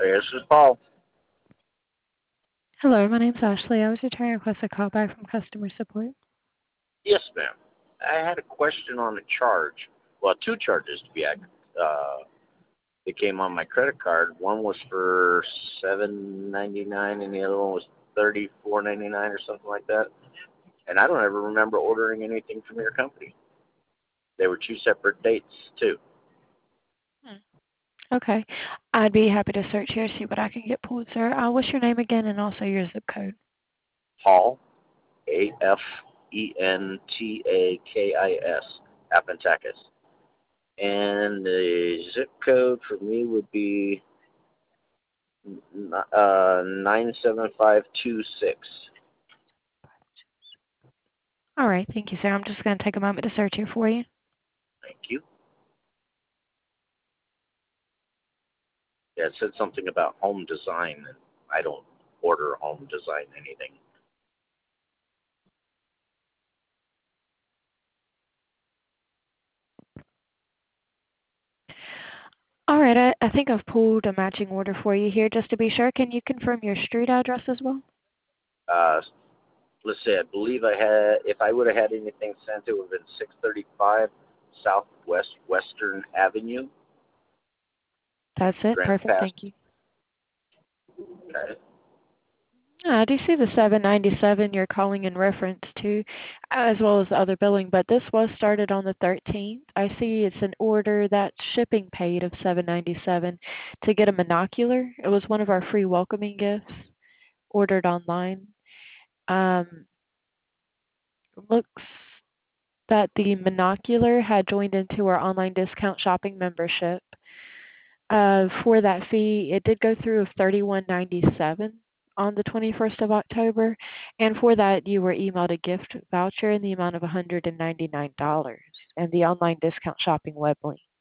This is Paul. Hello, my name's Ashley. I was returning a request a call back from customer support. Yes, ma'am. I had a question on a charge. Well, two charges to be accurate. That came on my credit card. One was for $7.99, and the other one was $34.99 or something like that. And I don't ever remember ordering anything from your company. They were two separate dates too. Okay. I'd be happy to search here, see what I can get pulled, sir. What's your name again and also your zip code? Hall, Afentakis, Appentakis. And the zip code for me would be 97526. All right, thank you, sir. I'm just going to take a moment to search here for you. Thank you. Yeah, it said something about home design, and I don't order home design anything. All right, I think I've pulled a matching order for you here. Just to be sure, can you confirm your street address as well? Uh, let's say I believe I had, if I would have had anything sent, it would have been 635 Southwest Western Avenue, That's it. Grants Perfect. Pass. Thank you. Okay. I do see the 797 you're calling in reference to, as well as the other billing, but this was started on the 13th. I see it's an order that shipping paid of 797 to get a monocular. It was one of our free welcoming gifts ordered online. Um, looks that the monocular had joined into our online discount shopping membership. For that fee, it did go through of $31.97 on the 21st of October, and for that you were emailed a gift voucher in the amount of $199 and the online discount shopping web link.